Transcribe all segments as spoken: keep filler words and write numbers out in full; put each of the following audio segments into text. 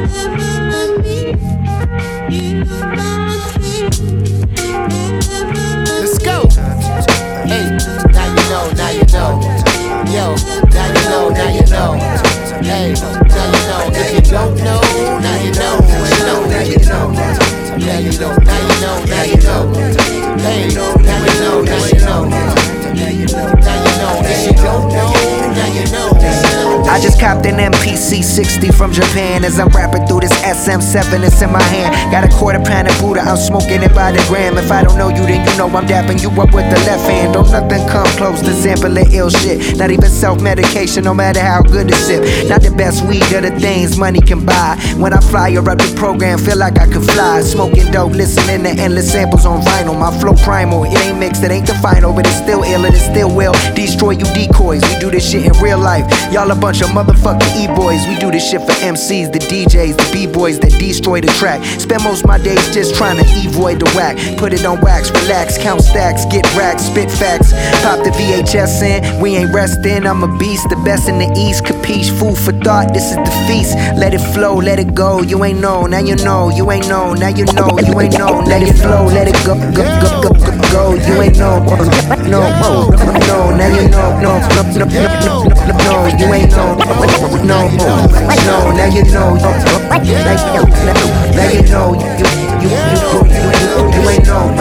Let's go. Hey, now you know, now you know. Yo, now you know, now you know. Hey, now you know. If you don't know, now you know. Now you know, now you know. Now you know, now you know, now you know. Hey, now you know, now you know. Now you know. If you don't know, now you know. I just copped an M P C sixty from Japan. As I'm rapping through this S M seven that's in my hand. Got a quarter pound of Buddha, I'm smoking it by the gram. If I don't know you, then you know I'm dapping you up with the left hand. Don't nothing come close to sampling ill shit. Not even self-medication, no matter how good the sip. Not the best weed or the things money can buy. When I fly up the program, feel like I could fly. Smoking dope, listening to endless samples on vinyl. My flow primal, it ain't mixed, it ain't the final, but it's still ill and it still will destroy you decoys. We do this shit in real life. Y'all a bunch of motherfucking E-boys. We do this shit for M Cs, the D Js, the B-boys that destroy the track. Spend most of my days just trying to avoid the whack. Put it on wax, relax, count stacks, get racks, spit facts. Pop the V H S in, we ain't resting. I'm a beast, the best in the East. Capiche, food for thought, this is the feast. Let it flow, let it go. You ain't know, now you know. You ain't know, now you know. You ain't know, let it flow, let it go, go, go, go, go, go. You ain't know, no, no, no, now you know, no, no, no, no, no, no, you ain't know. No, no, no, now you know. Now you know. You, you, you, you, you ain't know.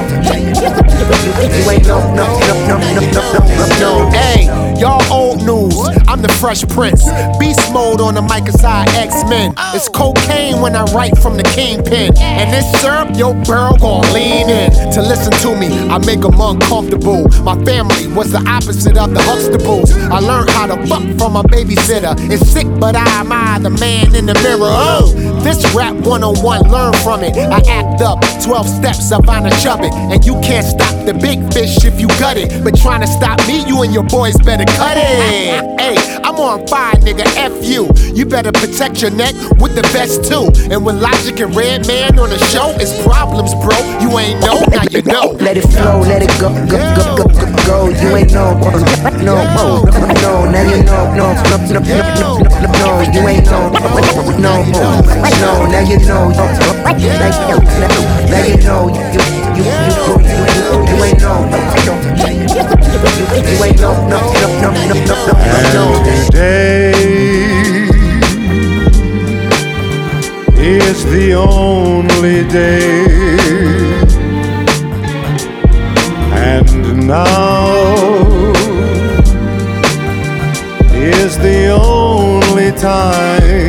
You ain't know. No, no, no, no, no, no, no. Hey, y'all old news. I'm the Fresh Prince. Beast mode on the mic aside X-Men. It's cocaine when I write from the kingpin. And this syrup, your girl gon' lean in. To listen to me, I make them uncomfortable. My family was the opposite of the Huxtables. I learned how to fuck from a babysitter. It's sick, but I admire the man in the mirror. Oh, this rap one oh one, learn from it. I act up, twelve steps up on a chub it. And you can't stop the big fish if you gut it. But trying to stop me, you and your boys better cut it. Hey, I'm on fire, nigga, F you. You better protect your neck with the vest too. And when Logic and Redman on the show, it's problems, bro. You ain't know, now you know. Let it flow, let it go, go, go, go, go, go. You ain't know, no, no, no, now you know, no, no, no, no, no, no, no, you ain't know, no, no, no, now you know, now you know, you, you, you, you, you ain't know, you ain't know, no, no, no, no, no, no, no. And today is the only day, and now is the only time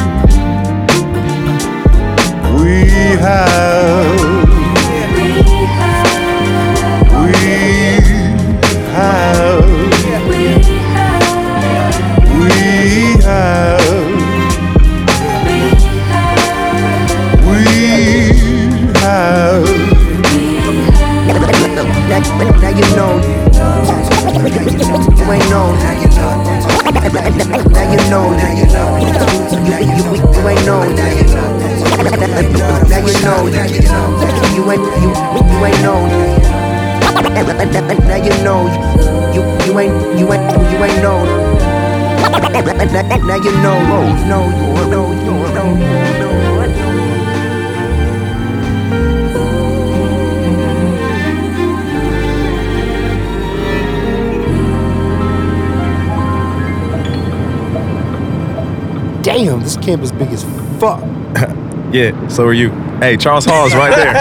we have, we have, we have, we have, now you know, you ain't know, now you know, now you know, now you know, you, you, you ain't know, now you know, now you know, you ain't, you, you ain't know, now you know, you, you ain't, you ain't, you ain't know, now you know, no, no, no, no, no, no. Damn, this camp is big as fuck. Yeah, so are you. Hey, Charles Hall's right there.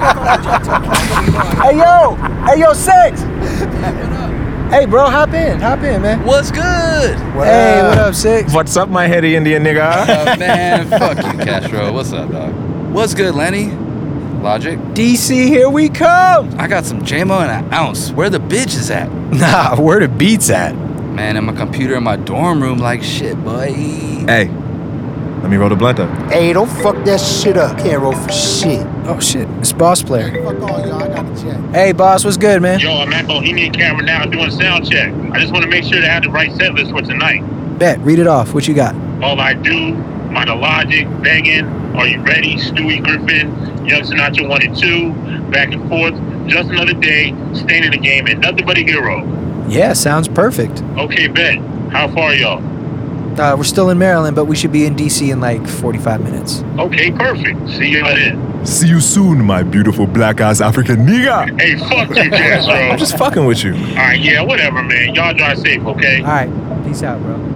Hey, yo! Hey, yo, Six! Hey, bro, hop in. Hop in, man. What's good? What hey, up? What up, Six? What's up, my heady Indian nigga? Uh, man, fuck you, Castro. What's up, dog? What's good, Lenny? Logic? D C, here we come! I got some J-Mo and an ounce. Where the bitches at? Nah, where the beats at? Man, in my computer in my dorm room like shit, boy. Hey, let me roll the blunt up. Hey, don't fuck that shit up. Can't roll for shit. Oh, shit. It's Boss Player. Fuck all y'all. I got the check. Hey, Boss, what's good, man? Yo, I'm at Bohemian Camera now doing sound check. I just want to make sure to have the right set list for tonight. Bet. Read it off. What you got? All I Do, Minor Logic, Begging, Are You Ready, Stewie Griffin, Young Sinatra one and two, Back and Forth, Just Another Day, Staying in the Game, and Nothing But a Hero. Yeah, sounds perfect. Okay, bet. How far are y'all? Uh, we're still in Maryland, but we should be in D C in like forty-five minutes. Okay, perfect. See you then. See you soon, my beautiful black ass African nigga. Hey, fuck you, Castro. I'm just fucking with you. All right, yeah, whatever, man. Y'all drive safe, okay? All right, peace out, bro.